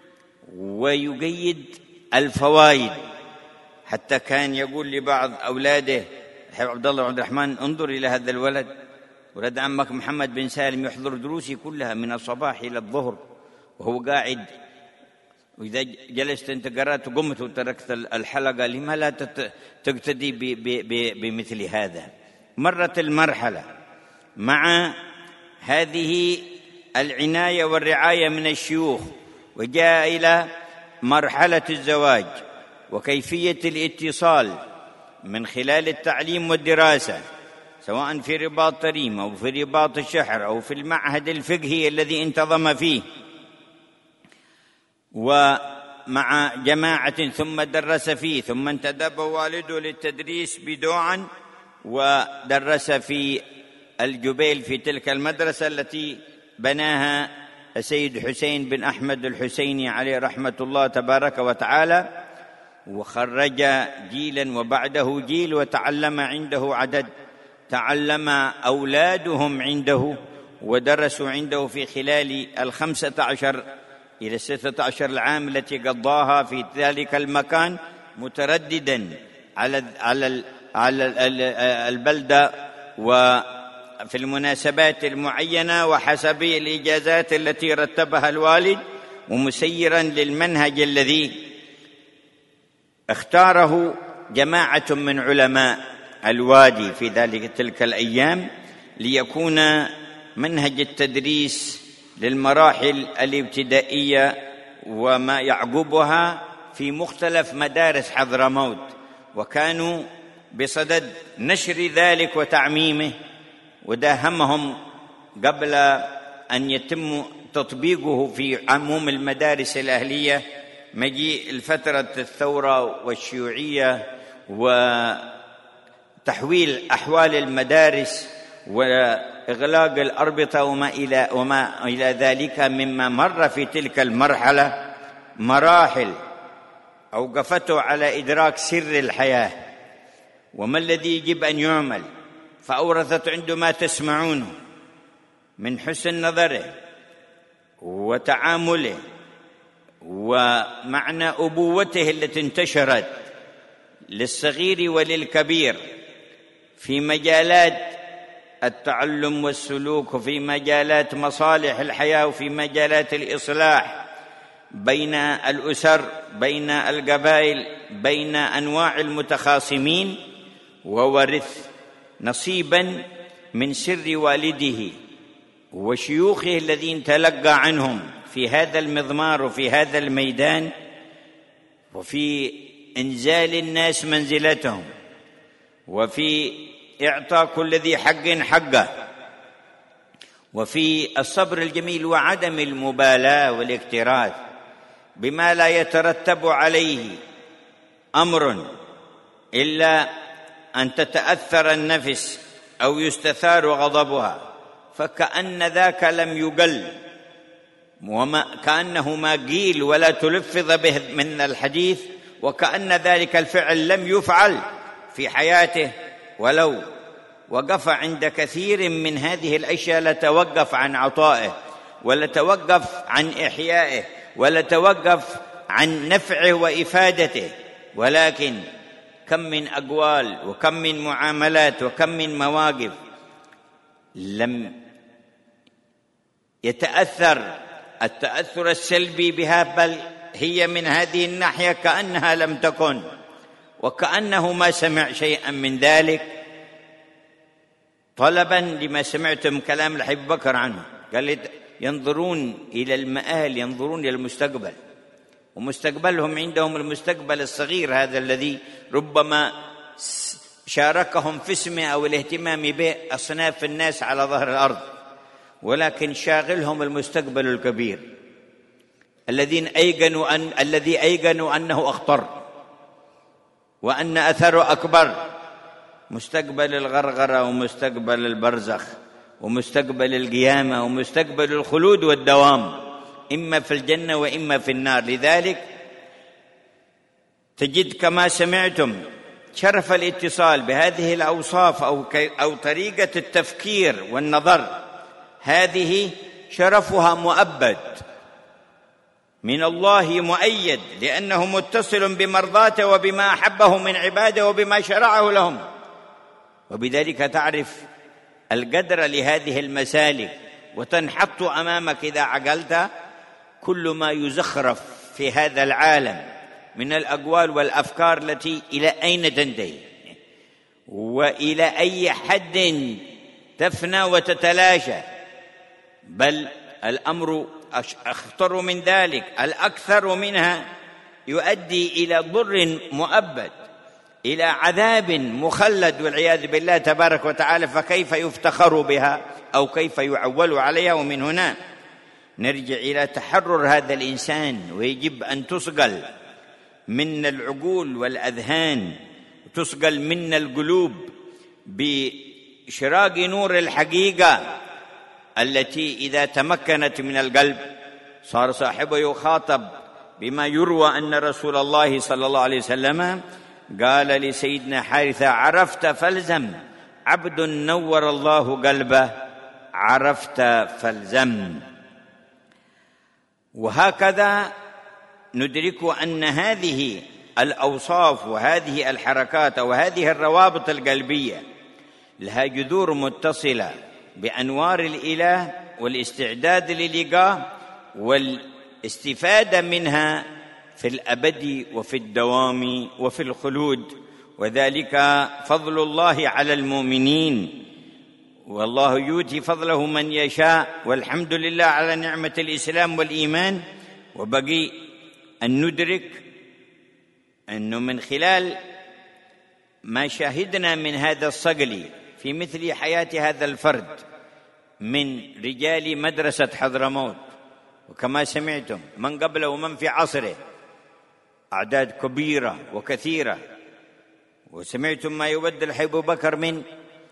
ويقيد الفوائد. حتى كان يقول لبعض أولاده الحبيب عبد الله بن عبد الرحمن: انظر إلى هذا الولد، ولد عمك محمد بن سالم يحضر دروسي كلها من الصباح إلى الظهر وهو قاعد، وإذا جلست أنت قرأت وقمت وتركت الحلقة، لما لا تقتدي بمثل هذا؟ مرت المرحلة مع هذه العناية والرعاية من الشيوخ، وجاء إلى مرحلة الزواج وكيفية الاتصال من خلال التعليم والدراسة، سواء في رباط تريم أو في رباط الشحر أو في المعهد الفقهي الذي انتظم فيه، ومع جماعة ثم درس فيه، ثم انتدب والده للتدريس بدوعا ودرس في الجبيل في تلك المدرسة التي بناها السيد حسين بن أحمد الحسيني عليه رحمة الله تبارك وتعالى، وخرج جيلا وبعده جيل، وتعلم عنده عدد، تعلم أولادهم عنده ودرسوا عنده في خلال 15 إلى 16 العام التي قضاها في ذلك المكان، مترددا على البلدة وفي المناسبات المعينة وحسب الإجازات التي رتبها الوالد، ومسيرا للمنهج الذي اختاره جماعة من علماء الوادي في تلك الأيام، ليكون منهج التدريس للمراحل الابتدائية وما يعقبها في مختلف مدارس حضرموت، وكانوا بصدد نشر ذلك وتعميمه، وداهمهم قبل أن يتم تطبيقه في عموم المدارس الأهلية مجيء الفترة الثورة والشيوعية وتحويل أحوال المدارس وإغلاق الأربطة وما إلى ذلك مما مر في تلك المرحلة، مراحل أوقفته على إدراك سر الحياة وما الذي يجب أن يعمل، فأورثت عنده ما تسمعونه من حسن نظره وتعامله ومعنى أبوته التي انتشرت للصغير وللكبير في مجالات التعلم والسلوك، وفي مجالات مصالح الحياة، وفي مجالات الإصلاح بين الأسر، بين القبائل، بين أنواع المتخاصمين، وورث نصيبا من سر والده وشيوخه الذين تلقى عنهم في هذا المضمار وفي هذا الميدان، وفي إنزال الناس منزلتهم، وفي إعطاء كل ذي حق حقه، وفي الصبر الجميل وعدم المبالاة والاكتراث بما لا يترتب عليه أمر إلا أن تتأثر النفس أو يستثار غضبها، فكأن ذاك لم يقل، كأنه ما قيل ولا تلفظ به من الحديث، وكأن ذلك الفعل لم يفعل في حياته، ولو وقف عند كثير من هذه الأشياء لتوقف عن عطائه، ولتوقف عن إحيائه، ولتوقف عن نفعه وإفادته. ولكن كم من أقوال وكم من معاملات وكم من مواقف لم يتأثر التأثر السلبي بها، بل هي من هذه الناحية كأنها لم تكن، وكأنه ما سمع شيئا من ذلك، طلبا لما سمعتم كلام الحبيب بكر عنه، قال ينظرون إلى المآل، ينظرون إلى المستقبل، ومستقبلهم عندهم المستقبل الصغير هذا الذي ربما شاركهم في اسمه أو الاهتمام به أصناف الناس على ظهر الأرض، ولكن شاغلهم المستقبل الكبير الذي أيقنوا أنه أخطر وأن أثره أكبر، مستقبل الغرغرة ومستقبل البرزخ ومستقبل القيامة ومستقبل الخلود والدوام، إما في الجنة وإما في النار. لذلك تجد كما سمعتم شرف الاتصال بهذه الأوصاف أو طريقة التفكير والنظر، هذه شرفها مؤبد من الله مؤيد، لأنه متصل بمرضاته وبما أحبه من عباده وبما شرعه لهم، وبذلك تعرف القدر لهذه المسالك، وتنحط أمامك إذا عقلت كل ما يزخرف في هذا العالم من الأقوال والأفكار التي إلى أين تنتهي وإلى أي حد تفنى وتتلاشى، بل الأمر أخطر من ذلك، الأكثر منها يؤدي إلى ضر مؤبد، إلى عذاب مخلد والعياذ بالله تبارك وتعالى، فكيف يفتخر بها أو كيف يعول عليها؟ ومن هنا نرجع إلى تحرر هذا الإنسان، ويجب أن تصقل من العقول والأذهان، تصقل من القلوب بإشراق نور الحقيقة التي إذا تمكنت من القلب صار صاحبه يخاطب بما يروى أن رسول الله صلى الله عليه وسلم قال لسيدنا حارثة: عرفت فالزم، عبد نور الله قلبه، عرفت فالزم. وهكذا ندرك أن هذه الأوصاف وهذه الحركات وهذه الروابط القلبية لها جذور متصلة بأنوار الإله والاستعداد للقاه والاستفادة منها في الأبد وفي الدوام وفي الخلود، وذلك فضل الله على المؤمنين، والله يؤتي فضله من يشاء، والحمد لله على نعمة الإسلام والإيمان. وبقي أن ندرك أنه من خلال ما شاهدنا من هذا الصقل في مثل حياة هذا الفرد من رجال مدرسة حضرموت، وكما سمعتم من قبله ومن في عصره أعداد كبيرة وكثيرة، وسمعتم ما يبدل أبو بكر من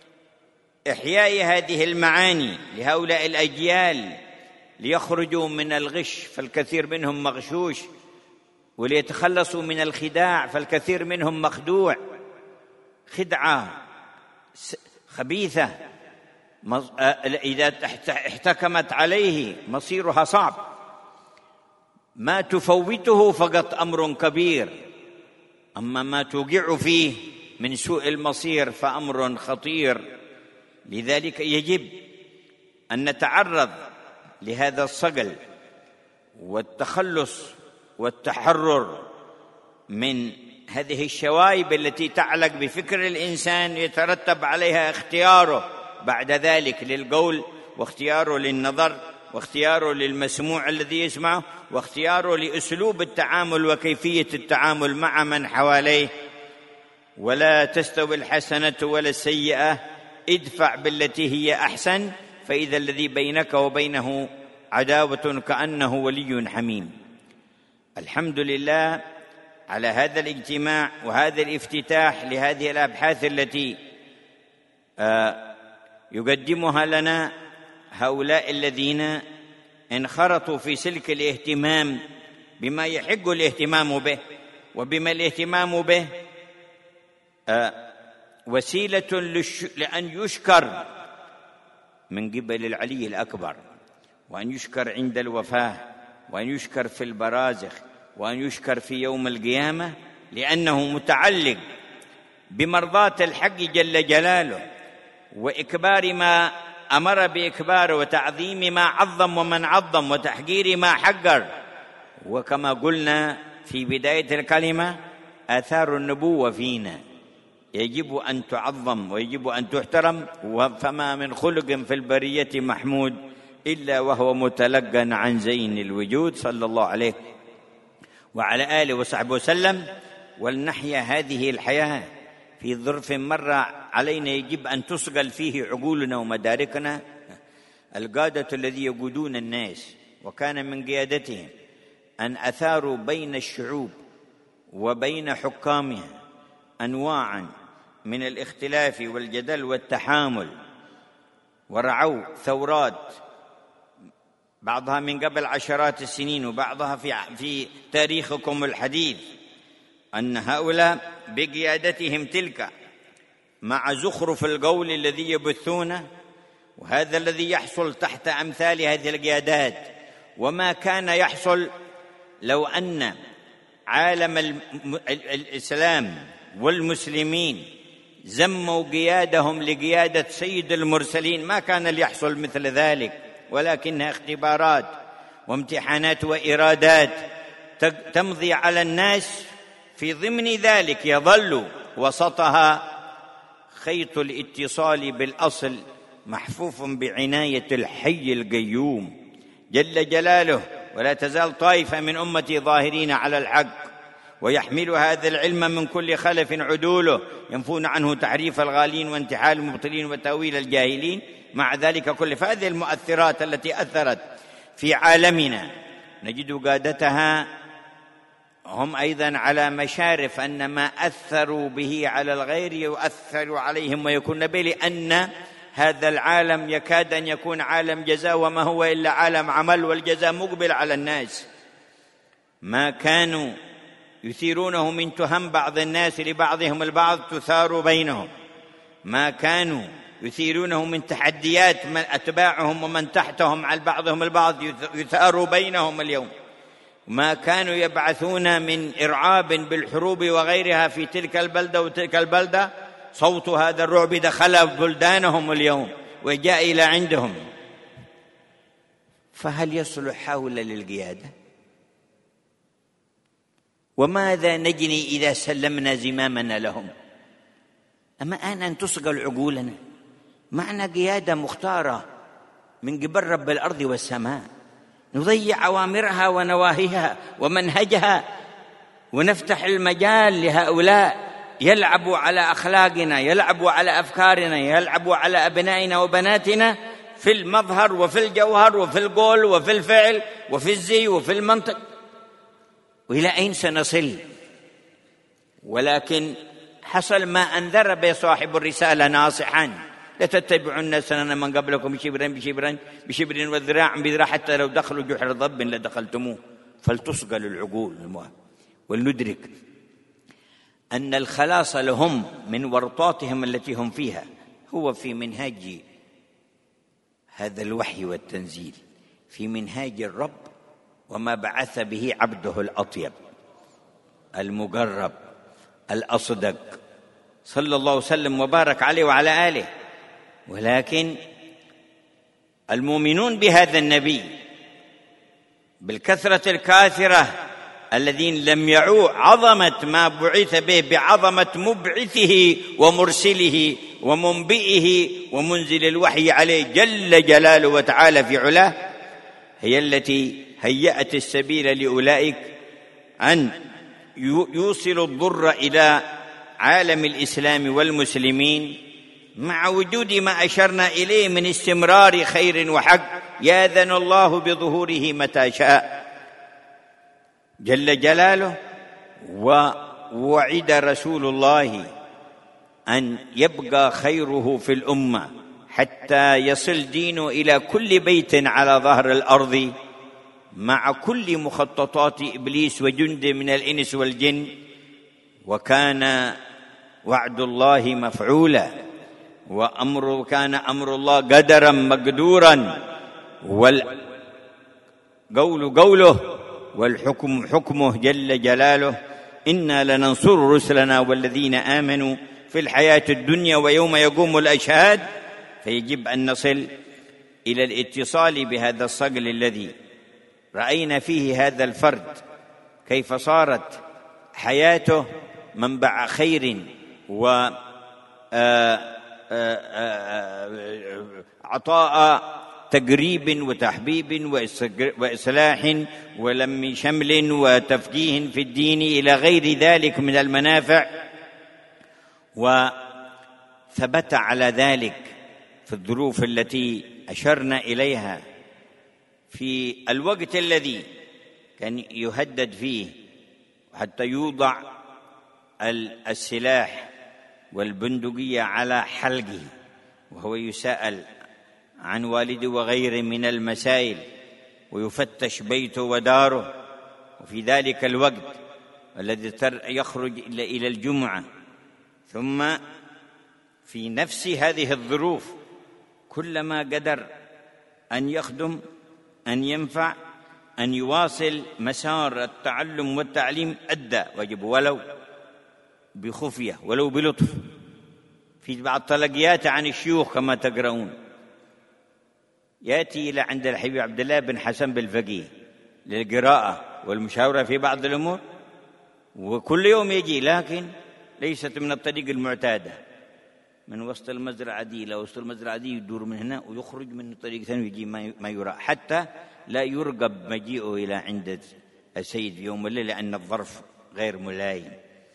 إحياء هذه المعاني لهؤلاء الأجيال ليخرجوا من الغش، فالكثير منهم مغشوش، وليتخلصوا من الخداع، فالكثير منهم مخدوع خدعة خبيثة إذا احتكمت عليه مصيرها صعب، ما تفوته فقط أمر كبير، أما ما توقع فيه من سوء المصير فأمر خطير. لذلك يجب أن نتعرض لهذا الصقل والتخلص والتحرر من هذه الشوائب التي تعلق بفكر الإنسان، يترتب عليها اختياره بعد ذلك للقول، واختياره للنظر، واختياره للمسموع الذي يسمعه، واختياره لأسلوب التعامل وكيفية التعامل مع من حواليه. ولا تستوي الحسنة ولا السيئة، ادفع بالتي هي أحسن، فإذا الذي بينك وبينه عداوة كأنه ولي حميم. الحمد لله على هذا الاجتماع وهذا الافتتاح لهذه الأبحاث التي يقدمها لنا هؤلاء الذين انخرطوا في سلك الاهتمام بما يحق الاهتمام به، وبما الاهتمام به وسيلة لأن يشكر من قبل العلي الأكبر، وأن يشكر عند الوفاة، وأن يشكر في البرازخ، وأن يشكر في يوم القيامة، لأنه متعلق بمرضاة الحق جل جلاله، وإكبار ما أمر بإكباره، وتعظيم ما عظم ومن عظم، وتحقير ما حقر. وكما قلنا في بداية الكلمة، آثار النبوة فينا يجب أن تعظم ويجب أن تحترم، فما من خلق في البرية محمود إلا وهو متلقى عن زين الوجود صلى الله عليه وعلى آله وصحبه وسلم. ولنحيا هذه الحياة في ظرف مر علينا يجب أن تصقل فيه عقولنا ومداركنا. القادة الذي يقودون الناس وكان من قيادتهم أن أثاروا بين الشعوب وبين حكامها أنواعا من الاختلاف والجدل والتحامل، ورعوا ثورات بعضها من قبل عشرات السنين وبعضها في تاريخكم الحديث، أن هؤلاء بقيادتهم تلك مع زخرف القول الذي يبثونه، وهذا الذي يحصل تحت أمثال هذه القيادات، وما كان يحصل لو أن عالم الإسلام والمسلمين زموا قيادهم لقيادة سيد المرسلين ما كان ليحصل مثل ذلك، ولكنها اختبارات وامتحانات وإرادات تمضي على الناس. في ضمن ذلك يظل وسطها خيط الاتصال بالأصل محفوف بعناية الحي القيوم جل جلاله. ولا تزال طائفة من أمتي ظاهرين على الحق، ويحمل هذا العلم من كل خلف عدوله، ينفون عنه تحريف الغالين وانتحال المبطلين وتأويل الجاهلين. مع ذلك كل فهذه المؤثرات التي أثرت في عالمنا نجد قادتها هم أيضا على مشارف أن ما أثروا به على الغير يؤثر عليهم ويكون به، لأن هذا العالم يكاد أن يكون عالم جزاء، وما هو إلا عالم عمل، والجزاء مقبل على الناس. ما كانوا يثيرونه من تهم بعض الناس لبعضهم البعض تثار بينهم، ما كانوا يثيرونه من تحديات من أتباعهم ومن تحتهم على بعضهم البعض يثار بينهم اليوم، ما كانوا يبعثون من إرعاب بالحروب وغيرها في تلك البلدة وتلك البلدة، صوت هذا الرعب دخل بلدانهم اليوم وجاء إلى عندهم. فهل يصلح هؤلاء للقيادة؟ وماذا نجني إذا سلمنا زمامنا لهم؟ أما أن تصقل عقولنا معنى قيادة مختارة من قبل رب الأرض والسماء، نضيع أوامرها ونواهيها ومنهجها، ونفتح المجال لهؤلاء يلعبوا على أخلاقنا، يلعبوا على أفكارنا، يلعبوا على أبنائنا وبناتنا في المظهر وفي الجوهر وفي القول وفي الفعل وفي الزي وفي المنطق. وإلى أين سنصل؟ ولكن حصل ما أنذر به صاحب الرسالة ناصحا: لتتبعن سنن من قبلكم شبرا بشبر بشبر وذراع بذراع حتى لو دخلوا جحر ضب لدخلتموه. فلتصقل العقول ولندرك أن الخلاص لهم من ورطاتهم التي هم فيها هو في منهاج هذا الوحي والتنزيل، في منهاج الرب وما بعث به عبده الأطيب المقرب الأصدق صلى الله وسلم وبارك عليه وعلى آله. ولكن المؤمنون بهذا النبي بالكثرة الكاثرة الذين لم يعوا عظمة ما بعث به بعظمة مبعثه ومرسله ومنبئه ومنزل الوحي عليه جل جلاله وتعالى في علاه، هي التي هيأت السبيل لأولئك أن يوصلوا الضر إلى عالم الإسلام والمسلمين، مع وجود ما أشرنا إليه من استمرار خير وحق يأذن الله بظهوره متى شاء جل جلاله. ووعد رسول الله أن يبقى خيره في الأمة حتى يصل دينه إلى كل بيت على ظهر الأرض، مع كل مخططات إبليس وجند من الإنس والجن. وكان وعد الله مفعولا، كان أمر الله قدرا مقدورا، والقول قوله والحكم حكمه جل جلاله. إنا لننصر رسلنا والذين آمنوا في الحياة الدنيا ويوم يقوم الأشهاد. فيجب أن نصل إلى الاتصال بهذا الصقل الذي رأينا فيه هذا الفرد كيف صارت حياته منبع خير وعطاء تقريب وتحبيب وإصلاح ولم شمل وتفقيه في الدين إلى غير ذلك من المنافع. وثبت على ذلك في الظروف التي أشرنا إليها في الوقت الذي كان يهدد فيه حتى يوضع السلاح والبندقية على حلقه وهو يسأل عن والده وغيره من المسائل، ويفتش بيته وداره. وفي ذلك الوقت الذي يخرج إلى الجمعة، ثم في نفس هذه الظروف كلما قدر أن يخدم، أن ينفع، أن يواصل مسار التعلم والتعليم أدى واجب، ولو بخفية ولو بلطف. في بعض تلقيات عن الشيوخ كما تقرؤون يأتي إلى عند الحبيب عبد الله بن حسن بالفقيه للقراءة والمشاورة في بعض الأمور، وكل يوم يجي، لكن ليست من الطريق المعتادة، من وسط المزرعة دي إلى وسط المزرعة دي، يدور من هنا ويخرج من طريق ثاني ويجي ما يرى، حتى لا يرقب مجيئه إلى عند السيد في يوم الليل لأن الظرف غير ملايم.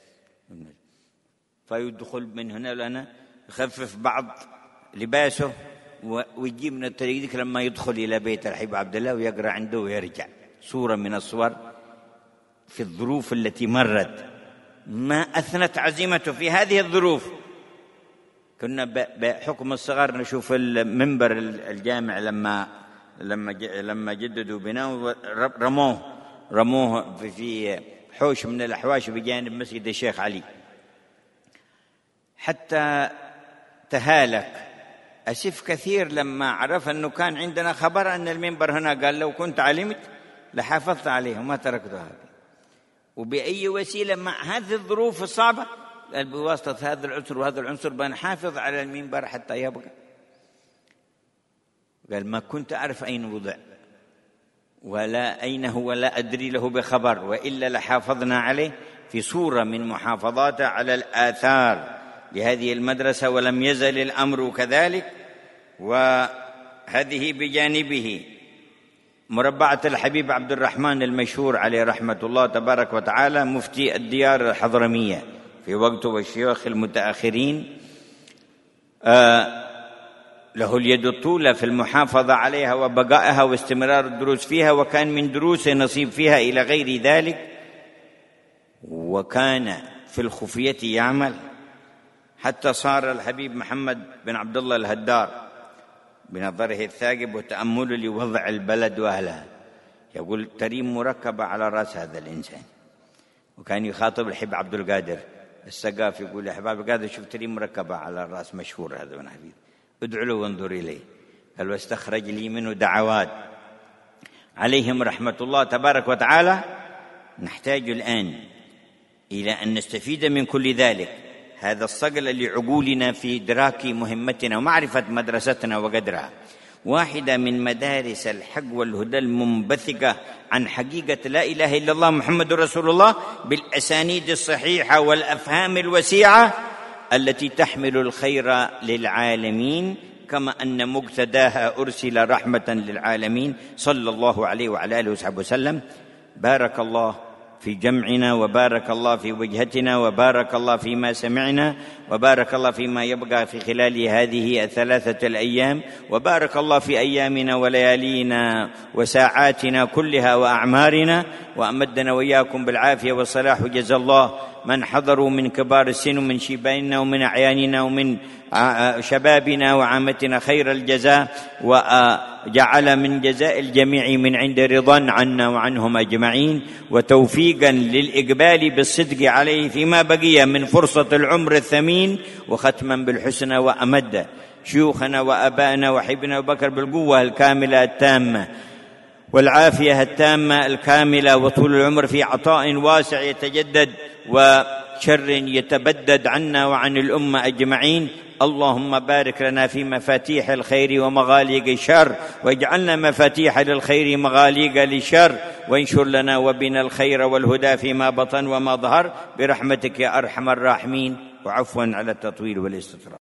فيدخل من هنا لهنا، يخفف بعض لباسه ويجي من الطريق ذيك لما يدخل إلى بيت الحبيب عبد الله ويقرأ عنده ويرجع. صورة من الصور في الظروف التي مرت، ما أثنت عزيمته في هذه الظروف. كنا بحكم الصغر نشوف المنبر الجامع لما جددوا بناء رموه في حوش من الأحواش بجانب مسجد الشيخ علي، حتى تهالك. أسف كثير لما عرف أنه كان عندنا خبر أن المنبر هنا، قال لو كنت علمت لحافظت عليه وما تركته هذا. وبأي وسيلة مع هذه الظروف الصعبة بواسطة هذا العنصر وهذا العنصر بنحافظ على المنبر حتى يبقى. قال ما كنت أعرف أين وضع ولا أين هو، ولا أدري له بخبر، وإلا لحافظنا عليه في صورة من محافظاته على الآثار لهذه المدرسة، ولم يزل الأمر كذلك. وهذه بجانبه مربعة الحبيب عبد الرحمن المشهور عليه رحمة الله تبارك وتعالى، مفتي الديار الحضرمية في وقته والشيوخ المتأخرين، له اليد الطولة في المحافظة عليها وبقائها واستمرار الدروس فيها، وكان من دروسه نصيب فيها إلى غير ذلك. وكان في الخفية يعمل حتى صار الحبيب محمد بن عبد الله الهدار بنظره الثاقب وتأمله لوضع البلد وأهلها يقول تريم مركبة على رأس هذا الإنسان. وكان يخاطب الحبيب عبد القادر السقاف يقول يا حبيب عبد القادر شوف تريم مركبة على الرأس، مشهور هذا من حبيب، ادعو له وانظر إليه. قال واستخرج لي منه دعوات عليهم رحمة الله تبارك وتعالى. نحتاج الآن إلى أن نستفيد من كل ذلك، هذا الصقل لعقولنا في إدراك مهمتنا ومعرفة مدرستنا وقدرها. واحدة من مدارس الحق والهدى المنبثقة عن حقيقة لا إله إلا الله محمد رسول الله بالأسانيد الصحيحة والأفهام الوسيعة التي تحمل الخير للعالمين، كما أن مقتداها أرسل رحمة للعالمين صلى الله عليه وعلى آله وصحبه وسلم. بارك الله في جمعنا، وبارك الله في وجهتنا، وبارك الله فيما سمعنا، وبارك الله فيما يبقى في خلال هذه الثلاثة الأيام، وبارك الله في أيامنا وليالينا وساعاتنا كلها وأعمارنا، وأمدنا وإياكم بالعافية والصلاح. وجزا الله من حضروا من كبار السن ومن شيباننا ومن أعياننا ومن شبابنا وعامتنا خير الجزاء، وجعل من جزاء الجميع من عند رضا عنا وعنهم أجمعين، وتوفيقا للإقبال بالصدق عليه فيما بقي من فرصة العمر الثمين، وختما بالحسنى. وأمد شيوخنا وأبائنا وحبنا وبكر بالقوة الكاملة التامة والعافية التامة الكاملة، وطول العمر في عطاء واسع يتجدد وشر يتبدد عنا وعن الأمة أجمعين. اللهم بارك لنا في مفاتيح الخير ومغاليق الشر، واجعلنا مفاتيح للخير مغاليق للشر، وانشر لنا وبنا الخير والهدى فيما بطن وما ظهر برحمتك يا أرحم الراحمين. وعفوا على التطويل والاستطراد.